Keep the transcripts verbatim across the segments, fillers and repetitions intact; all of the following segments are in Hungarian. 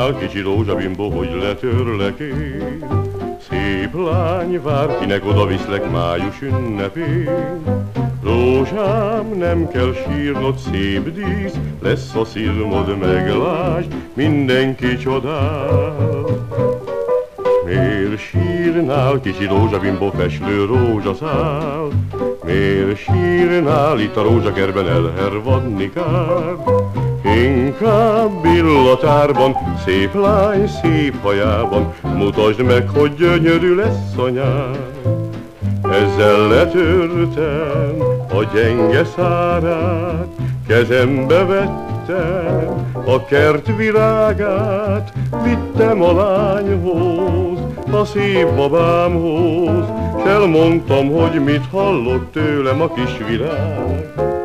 sírnál, kicsi rózsabimbó, hogy letörlek én. Szép lány vár, kinek oda viszlek május ünnepén. Rózsám, nem kell sírnod, szép dísz, lesz a szilmod, meglásd, mindenki csodál. Miért sírnál, kicsi rózsabimbó, feslő rózsaszál? Miért sírnál, itt a rózsakertben elhervadni kár? Inkább illatárban, szép lány szép hajában, mutasd meg, hogy gyönyörű lesz a nyár. Ezzel letörtem a gyenge szárát, kezembe vettem a kert virágát, vittem a lányhoz, a szép babámhoz, s elmondtam, hogy mit hallott tőlem a kis virág.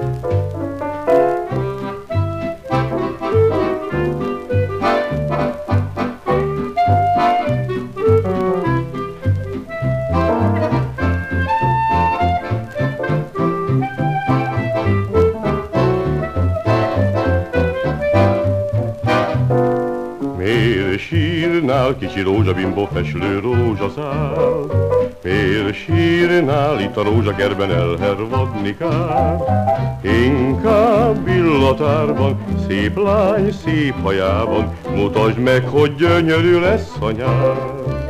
Miért sírnál, kicsi rózsabimbó, feslő rózsaszál? Miért sírnál, itt a rózsakertben elhervadni kár? Inkább illatárban, szép lány szép hajában, mutasd meg, hogy gyönyörű lesz a nyár.